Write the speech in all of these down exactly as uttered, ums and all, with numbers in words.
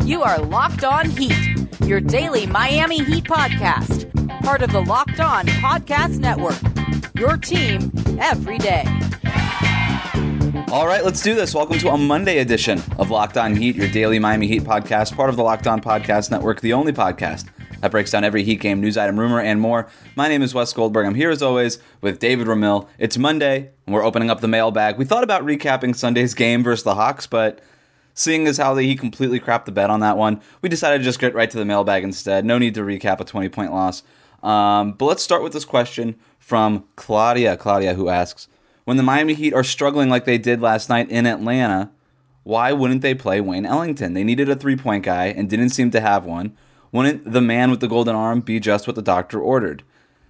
You are Locked On Heat, your daily Miami Heat podcast. Part of the Locked On Podcast Network, your team every day. All right, let's do this. Welcome to a Monday edition of Locked On Heat, your daily Miami Heat podcast, part of the Locked On Podcast Network, the only podcast that breaks down every Heat game, news item, rumor, and more. My name is Wes Goldberg. I'm here as always with David Ramil. It's Monday, and we're opening up the mailbag. We thought about recapping Sunday's game versus the Hawks, but seeing as how the Heat completely crapped the bed on that one, we decided to just get right to the mailbag instead. No need to recap a twenty-point loss. Um, but let's start with this question from Claudia. Claudia, who asks, when the Miami Heat are struggling like they did last night in Atlanta, why wouldn't they play Wayne Ellington? They needed a three-point guy and didn't seem to have one. Wouldn't the man with the golden arm be just what the doctor ordered?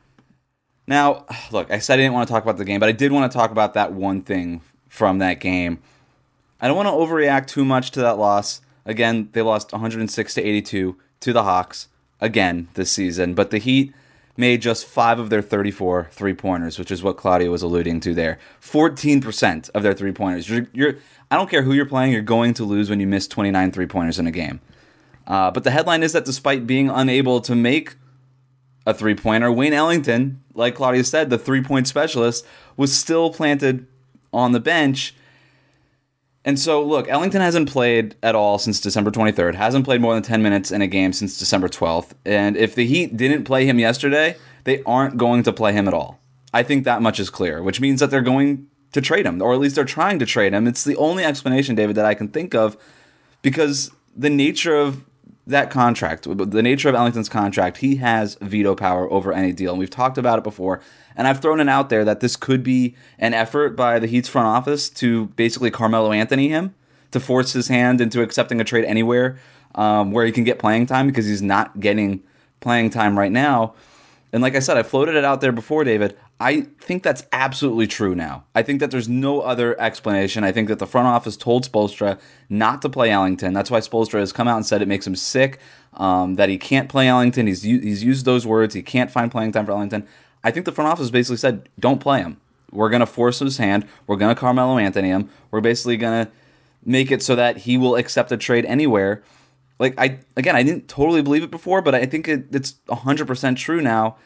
Now, look, I said I didn't want to talk about the game, but I did want to talk about that one thing from that game. I don't want to overreact too much to that loss. Again, they lost one hundred six to eighty-two to the Hawks again this season, but the Heat made just five of their thirty-four three-pointers, which is what Claudia was alluding to there. fourteen percent of their three-pointers. You're, you're, I don't care who you're playing, you're going to lose when you miss twenty-nine three-pointers in a game. Uh, but the headline is that despite being unable to make a three-pointer, Wayne Ellington, like Claudia said, the three-point specialist, was still planted on the bench. And so, look, Ellington hasn't played at all since December twenty-third, hasn't played more than ten minutes in a game since December twelfth. And if the Heat didn't play him yesterday, they aren't going to play him at all. I think that much is clear, which means that they're going to trade him, or at least they're trying to trade him. It's the only explanation, David, that I can think of, because the nature of that contract, the nature of Ellington's contract, he has veto power over any deal. And we've talked about it before. And I've thrown it out there that this could be an effort by the Heat's front office to basically Carmelo Anthony him, to force his hand into accepting a trade anywhere um, where he can get playing time, because he's not getting playing time right now. And like I said, I floated it out there before, David. I think that's absolutely true now. I think that there's no other explanation. I think that the front office told Spoelstra not to play Ellington. That's why Spoelstra has come out and said it makes him sick, um, that he can't play Ellington. He's he's used those words. He can't find playing time for Ellington. I think the front office basically said, don't play him. We're going to force his hand. We're going to Carmelo Anthony him. We're basically going to make it so that he will accept a trade anywhere. Like, I again, I didn't totally believe it before, but I think it, it's one hundred percent true now.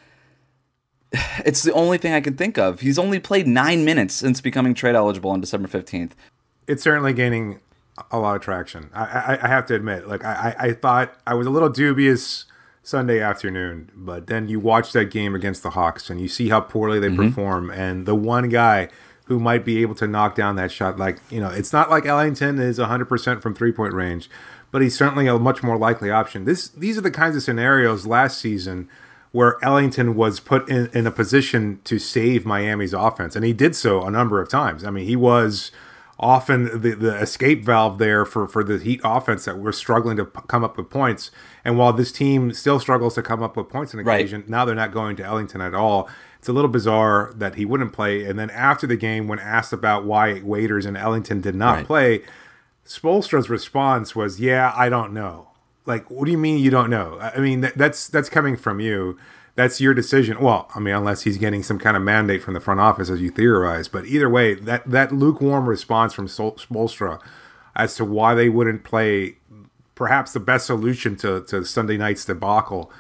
It's the only thing I can think of. He's only played nine minutes since becoming trade eligible on December fifteenth. It's certainly gaining a lot of traction. I, I, I have to admit, like I, I thought I was a little dubious Sunday afternoon, but then you watch that game against the Hawks and you see how poorly they mm-hmm. perform. And the one guy who might be able to knock down that shot, like, you know, it's not like Ellington is one hundred percent from three-point range, but he's certainly a much more likely option. This These are the kinds of scenarios last season where Ellington was put in, in a position to save Miami's offense. And he did so a number of times. I mean, he was often the, the escape valve there for, for the Heat offense that were struggling to p- come up with points. And while this team still struggles to come up with points on occasion, right, now they're not going to Ellington at all. It's a little bizarre that he wouldn't play. And then after the game, when asked about why Waiters and Ellington did not right. play, Spoelstra's response was, yeah, I don't know. Like, what do you mean you don't know? I mean, that, that's that's coming from you. That's your decision. Well, I mean, unless he's getting some kind of mandate from the front office, as you theorize. But either way, that, that lukewarm response from Spoelstra as to why they wouldn't play perhaps the best solution to, to Sunday night's debacle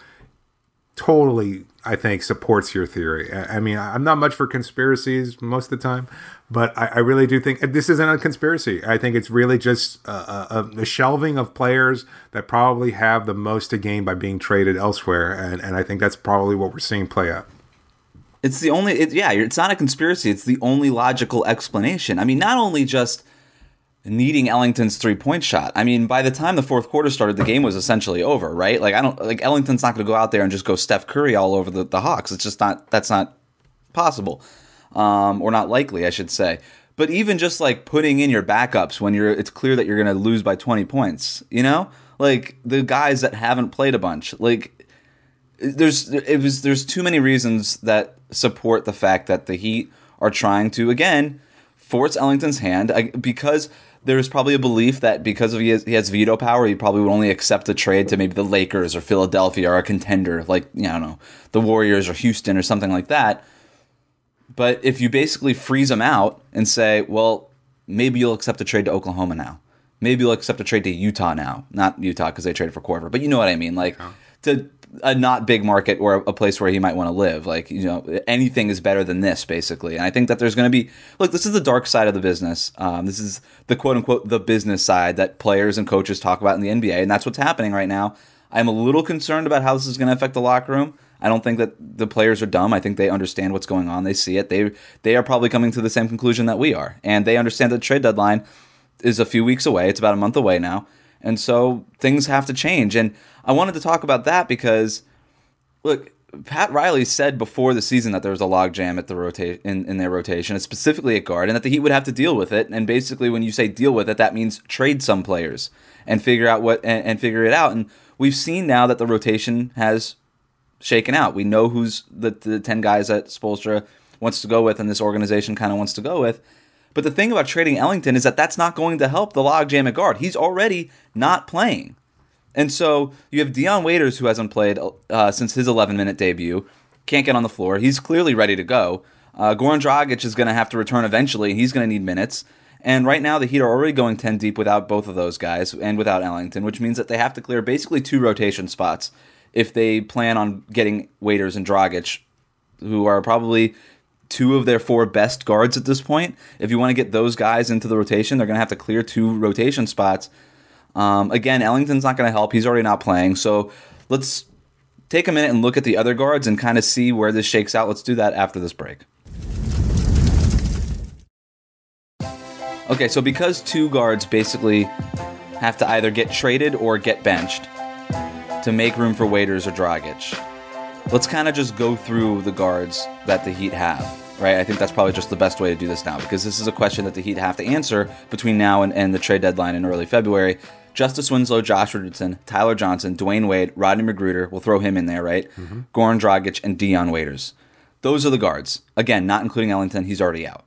totally, I think, supports your theory. I, I mean, I'm not much for conspiracies most of the time, but I, I really do think this isn't a conspiracy. I think it's really just a, a, a shelving of players that probably have the most to gain by being traded elsewhere, and, and I think that's probably what we're seeing play out. It's the only, it, yeah, it's not a conspiracy. It's the only logical explanation. I mean, not only just needing Ellington's three-point shot. I mean, by the time the fourth quarter started, the game was essentially over, right? Like, I don't, like Ellington's not going to go out there and just go Steph Curry all over the, the Hawks. It's just not, that's not possible. Um, or not likely, I should say. But even just like putting in your backups when you're, it's clear that you're going to lose by twenty points, you know, like the guys that haven't played a bunch, like there's, it was, there's too many reasons that support the fact that the Heat are trying to, again, force Ellington's hand because there's probably a belief that because of he has, he has veto power, he probably would only accept a trade to maybe the Lakers or Philadelphia or a contender like, you know, I don't know, the Warriors or Houston or something like that. But if you basically freeze him out and say, well, maybe you'll accept a trade to Oklahoma now, maybe they'll accept a trade to Utah now. Not Utah because they traded for Korver, but you know what I mean. Like, oh. to a not big market or a place where he might want to live. Like, you know, anything is better than this, basically. And I think that there's going to be, look, this is the dark side of the business. Um, this is the quote-unquote the business side that players and coaches talk about in the N B A, and that's what's happening right now. I'm a little concerned about how this is going to affect the locker room. I don't think that the players are dumb. I think they understand what's going on. They see it. They they are probably coming to the same conclusion that we are. And they understand that the trade deadline is a few weeks away. It's about a month away now. And so things have to change. And I wanted to talk about that because, look, Pat Riley said before the season that there was a logjam at the rota- in, in their rotation, specifically at guard, and that the Heat would have to deal with it. And basically, when you say deal with it, that means trade some players and figure out what and, and figure it out. And we've seen now that the rotation has shaken out. We know who's the, the ten guys that Spoelstra wants to go with and this organization kind of wants to go with. But the thing about trading Ellington is that that's not going to help the logjam at guard. He's already not playing. And so you have Dion Waiters, who hasn't played uh, since his eleven-minute debut, can't get on the floor. He's clearly ready to go. Uh, Goran Dragic is going to have to return eventually. He's going to need minutes. And right now the Heat are already going ten deep without both of those guys and without Ellington, which means that they have to clear basically two rotation spots if they plan on getting Waiters and Dragic, who are probably two of their four best guards at this point. If you want to get those guys into the rotation, they're going to have to clear two rotation spots. Um, again, Ellington's not going to help. He's already not playing. So let's take a minute and look at the other guards and kind of see where this shakes out. Let's do that after this break. Okay, so because two guards basically have to either get traded or get benched to make room for Waiters or Dragic, let's kind of just go through the guards that the Heat have, right? I think that's probably just the best way to do this now, because this is a question that the Heat have to answer between now and, and the trade deadline in early February. Justice Winslow, Josh Richardson, Tyler Johnson, Dwayne Wade, Rodney McGruder, we'll throw him in there, right? Mm-hmm. Goran Dragic, and Dion Waiters. Those are the guards. Again, not including Ellington, he's already out.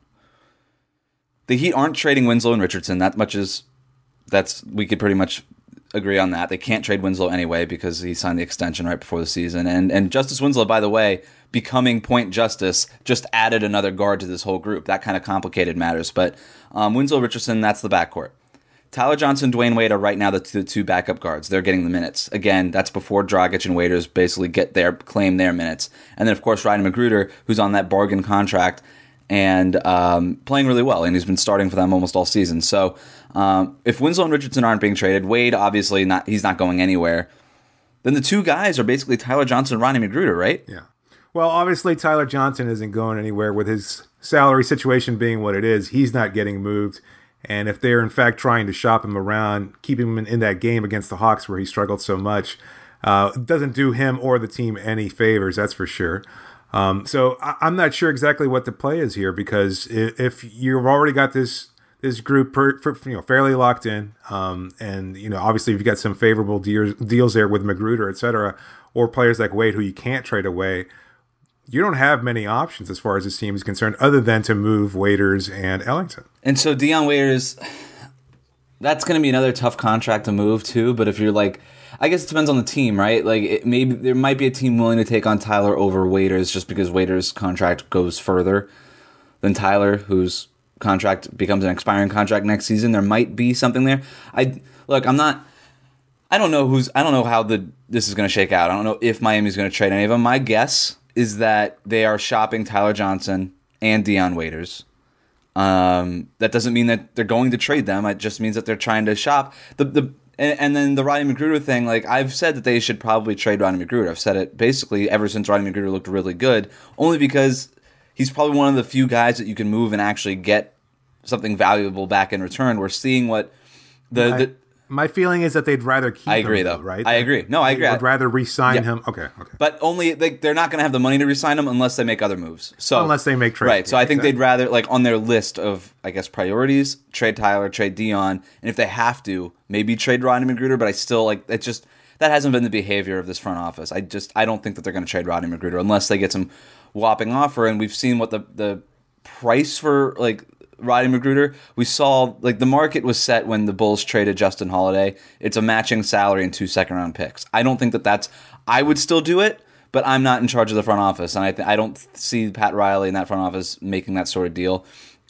The Heat aren't trading Winslow and Richardson. That much is, that's, we could pretty much agree on that. They can't trade Winslow anyway because he signed the extension right before the season. And and Justice Winslow, by the way, becoming point Justice, just added another guard to this whole group. That kind of complicated matters. But um, Winslow, Richardson, that's the backcourt. Tyler Johnson, Dwayne Wade are right now the two, the two backup guards. They're getting the minutes. Again, that's before Dragic and Waiters basically get their claim their minutes. And then, of course, Rodney McGruder, who's on that bargain contract and um, playing really well, and he's been starting for them almost all season. So um, if Winslow and Richardson aren't being traded, Wade obviously not, he's not going anywhere. Then the two guys are basically Tyler Johnson and Rodney McGruder, right? Yeah. Well, obviously Tyler Johnson isn't going anywhere with his salary situation being what it is. He's not getting moved. And if they're in fact trying to shop him around, keep him in, in that game against the Hawks where he struggled so much, uh, it doesn't do him or the team any favors, that's for sure. Um, so I, I'm not sure exactly what the play is here, because if, if you've already got this this group per, per, you know fairly locked in, um, and you know obviously you've got some favorable deals, deals there with Magruder, et cetera, or players like Wade who you can't trade away, you don't have many options as far as this team is concerned, other than to move Waiters and Ellington. And so Dion Waiters, that's going to be another tough contract to move too. But if you're like, I guess it depends on the team, right? Like it, maybe there might be a team willing to take on Tyler over Waiters just because Waiters' contract goes further than Tyler, whose contract becomes an expiring contract next season. There might be something there. I look, I'm not. I don't know who's. I don't know how the this is going to shake out. I don't know if Miami's going to trade any of them. My guess is that they are shopping Tyler Johnson and Dion Waiters. Um, that doesn't mean that they're going to trade them. It just means that they're trying to shop. The the and, and then the Rodney McGruder thing, like I've said that they should probably trade Rodney McGruder. I've said it basically ever since Rodney McGruder looked really good, only because he's probably one of the few guys that you can move and actually get something valuable back in return. We're seeing what the... I- the My feeling is that they'd rather keep I agree, him, though. though, right? I agree. No, I agree. They'd rather re-sign Yeah. him. Okay, okay. But only like they're not going to have the money to re-sign him unless they make other moves. So Unless they make trades. right? So Yeah, I think exactly. they'd rather like on their list of I guess priorities trade Tyler, trade Dion, and if they have to, maybe trade Rodney McGruder. But I still like it's just that hasn't been the behavior of this front office. I just I don't think that they're going to trade Rodney McGruder unless they get some whopping offer. And we've seen what the the price for like Rodney McGruder, we saw like the market was set when the Bulls traded Justin Holiday. It's a matching salary and two second round picks. I don't think that that's. I would still do it, but I'm not in charge of the front office, and I th- I don't see Pat Riley in that front office making that sort of deal.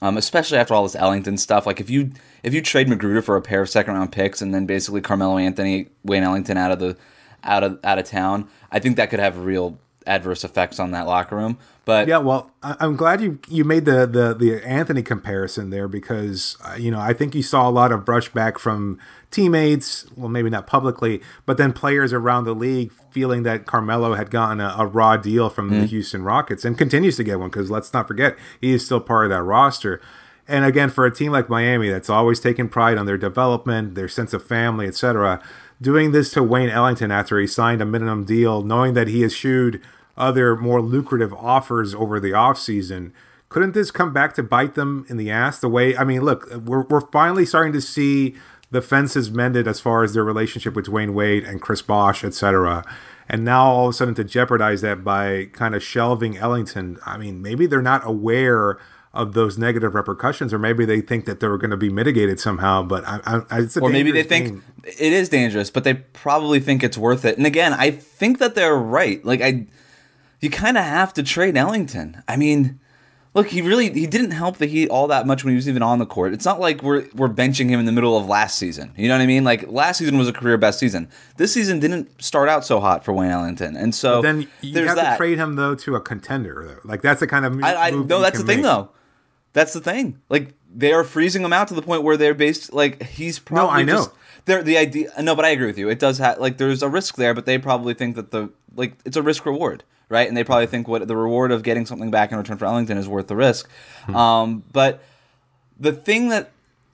um, especially after all this Ellington stuff. Like if you if you trade Magruder for a pair of second round picks and then basically Carmelo Anthony, Wayne Ellington out of the out of out of town, I think that could have real adverse effects on that locker room. But yeah, well, I- I'm glad you you made the the the Anthony comparison there because uh, you know I think you saw a lot of brushback from teammates, well maybe not publicly, but then players around the league feeling that Carmelo had gotten a, a raw deal from mm-hmm. the Houston Rockets and continues to get one because let's not forget he is still part of that roster. And again, for a team like Miami that's always taken pride on their development, their sense of family, et cetera, doing this to Wayne Ellington after he signed a minimum deal, knowing that he eschewed other more lucrative offers over the offseason, couldn't this come back to bite them in the ass the way, I mean, look, we're we're finally starting to see the fences mended as far as their relationship with Dwayne Wade and Chris Bosh, et cetera. And now all of a sudden to jeopardize that by kind of shelving Ellington, I mean, maybe they're not aware of those negative repercussions, or maybe they think that they're going to be mitigated somehow. But I, I, it's a or maybe they think game. It is dangerous, but they probably think it's worth it. And again, I think that they're right. Like I, you kind of have to trade Ellington. I mean, look, he really he didn't help the Heat all that much when he was even on the court. It's not like we're we're benching him in the middle of last season. You know what I mean? Like last season was a career best season. This season didn't start out so hot for Wayne Ellington, and so but then you there's have that. to trade him though to a contender. Though. Like that's the kind of move. I, I move no, that that's the thing make. though. That's the thing. Like they are freezing him out to the point where they're based. Like he's probably no, I know. Just, they're the idea. No, but I agree with you. It does have like there's a risk there, but they probably think that the like it's a risk reward, right? And they probably think what the reward of getting something back in return for Ellington is worth the risk. Hmm. Um, but the thing that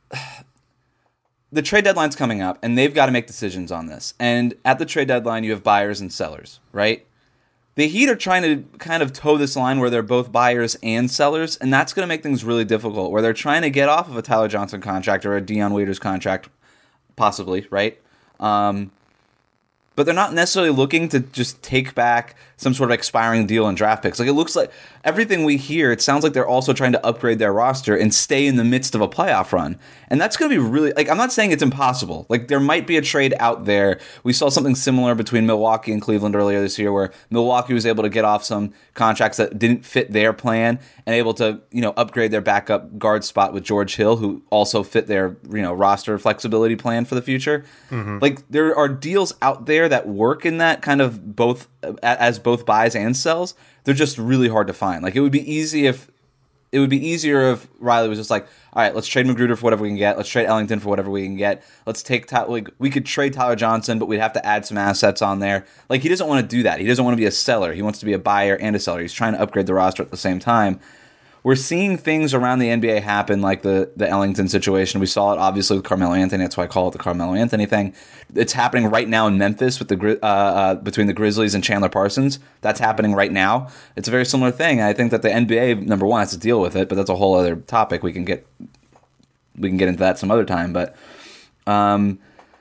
the trade deadline's coming up, and they've got to make decisions on this. And at the trade deadline, you have buyers and sellers, right? The Heat are trying to kind of toe this line where they're both buyers and sellers, and that's going to make things really difficult, where they're trying to get off of a Tyler Johnson contract or a Dion Waiters contract, possibly, right? Um, but they're not necessarily looking to just take back some sort of expiring deal and draft picks. Like it looks like everything we hear, it sounds like they're also trying to upgrade their roster and stay in the midst of a playoff run. And that's going to be really, like, I'm not saying it's impossible. Like there might be a trade out there. We saw something similar between Milwaukee and Cleveland earlier this year where Milwaukee was able to get off some contracts that didn't fit their plan and able to, you know, upgrade their backup guard spot with George Hill, who also fit their, you know, roster flexibility plan for the future. Mm-hmm. Like there are deals out there that work in that kind of both as both buys and sells. They're just really hard to find. Like it would be easy if it would be easier if Riley was just like, all right, let's trade Magruder for whatever we can get. Let's trade Ellington for whatever we can get. Let's take like we could trade Tyler Johnson, but we'd have to add some assets on there. Like he doesn't want to do that. He doesn't want to be a seller. He wants to be a buyer and a seller. He's trying to upgrade the roster at the same time. We're seeing things around the N B A happen, like the, the Ellington situation. We saw it obviously with Carmelo Anthony. That's why I call it the Carmelo Anthony thing. It's happening right now in Memphis with the uh, uh, between the Grizzlies and Chandler Parsons. That's happening right now. It's a very similar thing. I think that the N B A, number one, has to deal with it, but that's a whole other topic. We can get we can get into that some other time. But um,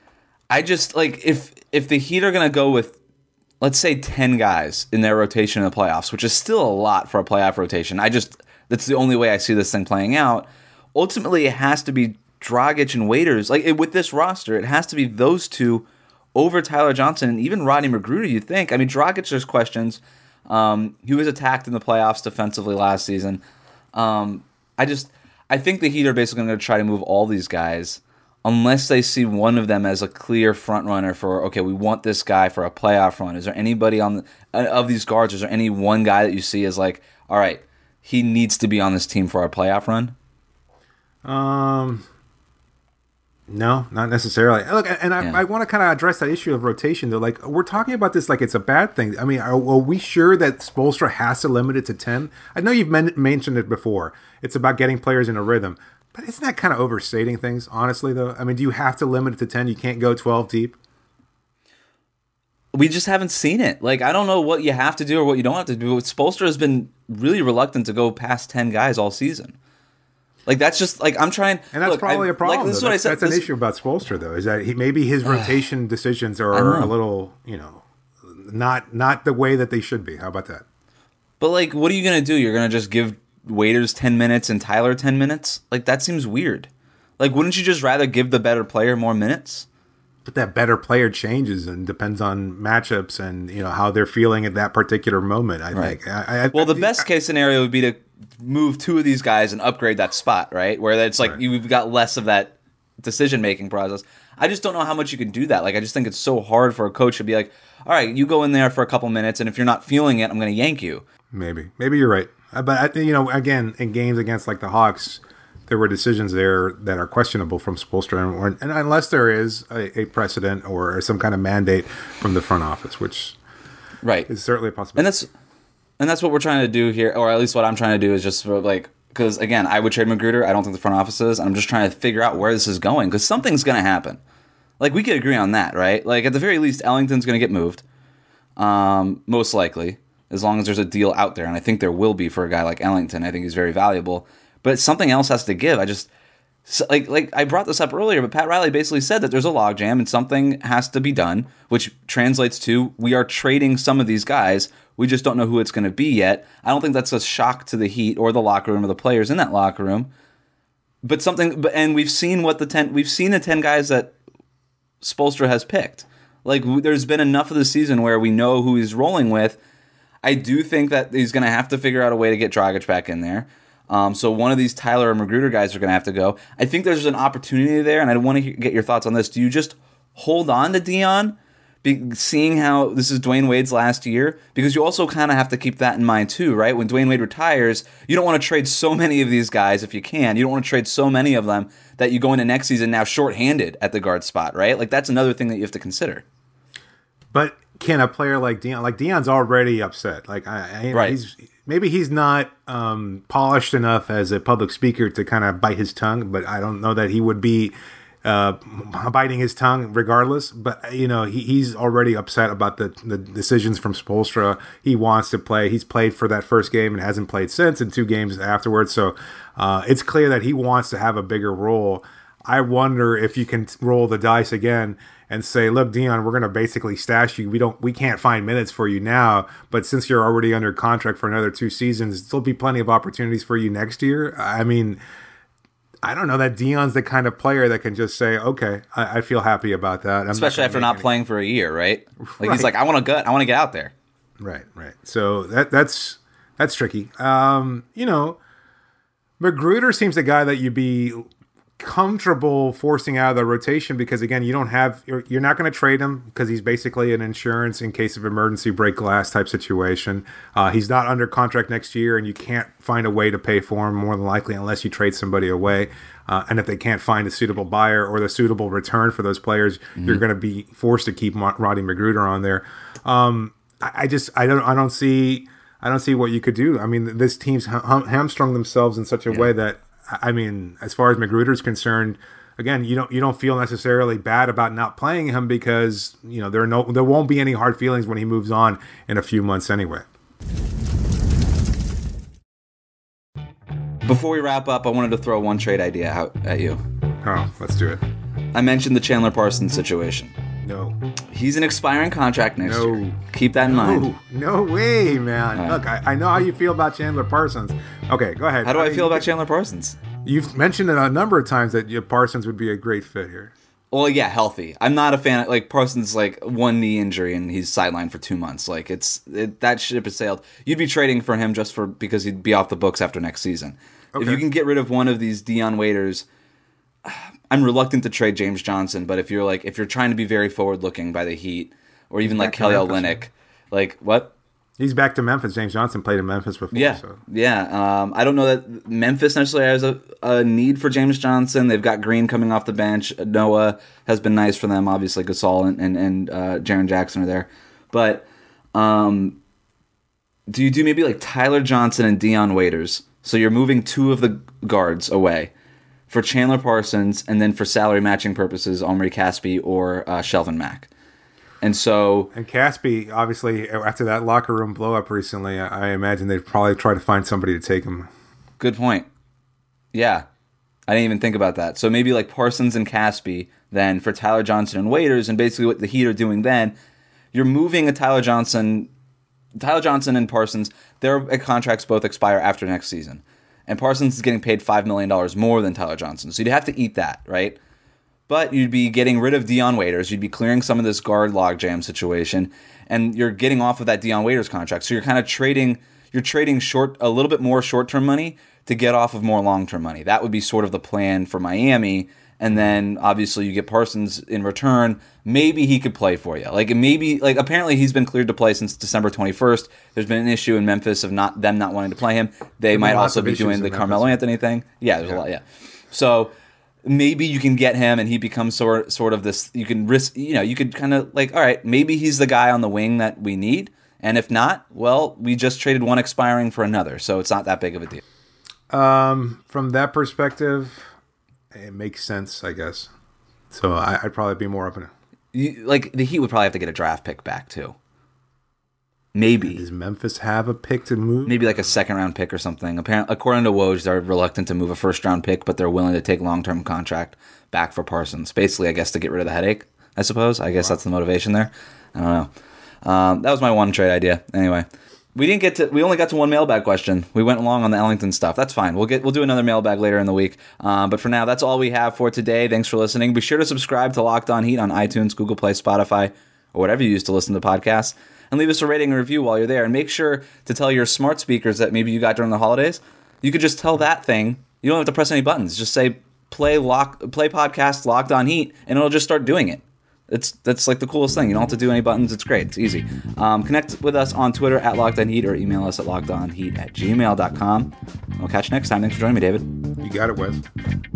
I just like if if the Heat are going to go with, let's say, ten guys in their rotation in the playoffs, which is still a lot for a playoff rotation. I just That's the only way I see this thing playing out. Ultimately, it has to be Dragic and Waiters. Like it, with this roster, it has to be those two over Tyler Johnson and even Rodney Magruder, you think. I mean, Dragic, there's questions. Um, he was attacked in the playoffs defensively last season. Um, I just, I think the Heat are basically going to try to move all these guys unless they see one of them as a clear front runner for, okay, we want this guy for a playoff run. Is there anybody on the, of these guards, is there any one guy that you see as like, all right, he needs to be on this team for our playoff run? Um, no, not necessarily. Look, and I, yeah. I want to kind of address that issue of rotation, though. Like, we're talking about this like it's a bad thing. I mean, are, are we sure that Spoelstra has to limit it to ten? I know you've men- mentioned it before. It's about getting players in a rhythm. But isn't that kind of overstating things, honestly, though? I mean, do you have to limit it to ten? You can't go twelve deep? We just haven't seen it. Like, I don't know what you have to do or what you don't have to do. Spoelstra has been really reluctant to go past ten guys all season. Like, that's just, like, I'm trying... And that's look, probably I, a problem, like, this though. Is what That's, I said. that's this, an issue about Spoelstra, though, is that he, maybe his rotation decisions are a little, you know, not not the way that they should be. How about that? But, like, what are you going to do? You're going to just give Waiters ten minutes and Tyler ten minutes? Like, that seems weird. Like, wouldn't you just rather give the better player more minutes? but that better player changes and depends on matchups and you know how they're feeling at that particular moment. I Right. think. I, I, Well, the I, best case scenario would be to move two of these guys and upgrade that spot, right? Where it's like Right. you've got less of that decision making process. I just don't know how much you can do that. Like, I just think it's so hard for a coach to be like, all right, you go in there for a couple minutes, and if you're not feeling it, I'm going to yank you. Maybe, maybe you're right. Uh, But I think you know, again, in games against like the Hawks, there were decisions there that are questionable from Spoelstra, and, and unless there is a, a precedent or some kind of mandate from the front office, which Right. is certainly a possibility. And that's and that's what we're trying to do here, or at least what I'm trying to do is just sort of like, because again, I would trade Magruder. I don't think the front office is. And I'm just trying to figure out where this is going because something's going to happen. Like, we could agree on that, right? Like, at the very least, Ellington's going to get moved, um, most likely, as long as there's a deal out there. And I think there will be for a guy like Ellington. I think he's very valuable. But something else has to give. I just so, like like I brought this up earlier, but Pat Riley basically said that there's a logjam and something has to be done, which translates to we are trading some of these guys. We just don't know who it's going to be yet. I don't think that's a shock to the Heat or the locker room or the players in that locker room. But something, but and we've seen what the ten we've seen the ten guys that Spoelstra has picked. Like, there's been enough of the season where we know who he's rolling with. I do think that he's going to have to figure out a way to get Dragic back in there. Um, so one of these Tyler or Magruder guys are going to have to go. I think there's an opportunity there, and I want to get your thoughts on this. Do you just hold on to Dion, be, seeing how this is Dwayne Wade's last year? Because you also kind of have to keep that in mind too, right? When Dwayne Wade retires, you don't want to trade so many of these guys if you can. You don't want to trade so many of them that you go into next season now shorthanded at the guard spot, right? Like, that's another thing that you have to consider. But can a player like Dion, like Dion's already upset. Like, I, I Right. he's maybe he's not um, polished enough as a public speaker to kind of bite his tongue. But I don't know that he would be uh, biting his tongue regardless. But you know, he, he's already upset about the the decisions from Spoelstra. He wants to play. He's played for that first game and hasn't played since, and two games afterwards. So uh, it's clear that he wants to have a bigger role. I wonder if you can roll the dice again and say, look, Dion, we're going to basically stash you. We don't, we can't find minutes for you now, but since you're already under contract for another two seasons, there'll be plenty of opportunities for you next year. I mean, I don't know that Dion's the kind of player that can just say, okay, I, I feel happy about that. I'm Especially not after not any- playing for a year, right? Like, Right. he's like, I want to get, I want to get out there. Right, right. So that that's that's tricky. Um, you know, Magruder seems the guy that you'd be comfortable forcing out of the rotation because again, you don't have you're, you're not going to trade him because he's basically an insurance in case of emergency break glass type situation. Uh, he's not under contract next year, and you can't find a way to pay for him more than likely unless you trade somebody away. Uh, and if they can't find a suitable buyer or the suitable return for those players, mm-hmm. you're going to be forced to keep Roddy Magruder on there. Um, I, I just I don't I don't see I don't see what you could do. I mean, this team's ham- hamstrung themselves in such a yeah. way that. I mean, as far as Magruder's concerned, again, you don't you don't feel necessarily bad about not playing him because you know there are no there won't be any hard feelings when he moves on in a few months anyway. Before we wrap up, I wanted to throw one trade idea out at you. Oh, let's do it. I mentioned the Chandler Parsons situation. No. He's an expiring contract next no. year. Keep that in no. mind. No way, man. Right. Look, I, I know how you feel about Chandler Parsons. Okay, go ahead. How do I, I feel you, about Chandler Parsons? You've mentioned it a number of times that you, Parsons would be a great fit here. Well, yeah, healthy. I'm not a fan of, like, Parsons, like, one knee injury and he's sidelined for two months. Like, it's it, that ship has sailed. You'd be trading for him just for because he'd be off the books after next season. Okay. If you can get rid of one of these Dion Waiters, I'm reluctant to trade James Johnson, but if you're like if you're trying to be very forward looking by the Heat, or even like Kelly Olynyk, like what? He's back to Memphis. James Johnson played in Memphis before. Yeah, so. yeah. Um, I don't know that Memphis necessarily has a, a need for James Johnson. They've got Green coming off the bench. Noah has been nice for them. Obviously, Gasol and and, and uh, Jaren Jackson are there. But um, do you do maybe like Tyler Johnson and Dion Waiters? So you're moving two of the guards away for Chandler Parsons, and then for salary matching purposes, Omri Caspi or uh, Shelvin Mack. And so, and Caspi, obviously, after that locker room blow up recently, I, I imagine they'd probably try to find somebody to take him. Good point. Yeah, I didn't even think about that. So maybe like Parsons and Caspi, then for Tyler Johnson and Waiters, and basically what the Heat are doing then, you're moving a Tyler Johnson, Tyler Johnson and Parsons. Their contracts both expire after next season. And Parsons is getting paid five million dollars more than Tyler Johnson. So you'd have to eat that, right? but you'd be getting rid of Dion Waiters. You'd be clearing some of this guard logjam situation, and you're getting off of that Dion Waiters contract. So you're kind of trading, you're trading short a little bit more short-term money to get off of more long-term money. That would be sort of the plan for Miami. And then obviously you get Parsons in return. Maybe he could play for you. Like maybe, like apparently he's been cleared to play since December twenty-first. There's been an issue in Memphis of not them not wanting to play him. They might also be doing the Carmelo Anthony thing. Yeah, there's yeah. a lot. Yeah, so maybe you can get him and he becomes sort sort of this. You can risk. You know, you could kind of like, all right, maybe he's the guy on the wing that we need. And if not, well, we just traded one expiring for another, so it's not that big of a deal. Um, from that perspective, it makes sense, I guess. So I, I'd probably be more up in it. You, like the Heat would probably have to get a draft pick back too. Maybe. Does Memphis have a pick to move? Maybe like a second round pick or something. Apparently, according to Woj, they're reluctant to move a first round pick, but they're willing to take long term contract back for Parsons. Basically, I guess to get rid of the headache. I suppose. I guess wow. that's the motivation there. I don't know. Um, that was my one trade idea. Anyway. We didn't get to. We only got to one mailbag question. We went along on the Ellington stuff. That's fine. We'll get. We'll do another mailbag later in the week. Um, but for now, that's all we have for today. Thanks for listening. Be sure to subscribe to Locked On Heat on iTunes, Google Play, Spotify, or whatever you use to listen to podcasts, and leave us a rating and review while you're there. And make sure to tell your smart speakers that maybe you got during the holidays. You could just tell that thing. You don't have to press any buttons. Just say play lock play podcast Locked On Heat, and it'll just start doing it. It's that's like the coolest thing. You don't have to do any buttons. It's great. It's easy. Um, connect with us on Twitter at Locked On Heat or email us at lockedonheat at gmail dot com. We'll catch you next time. Thanks for joining me, David. You got it, Wes.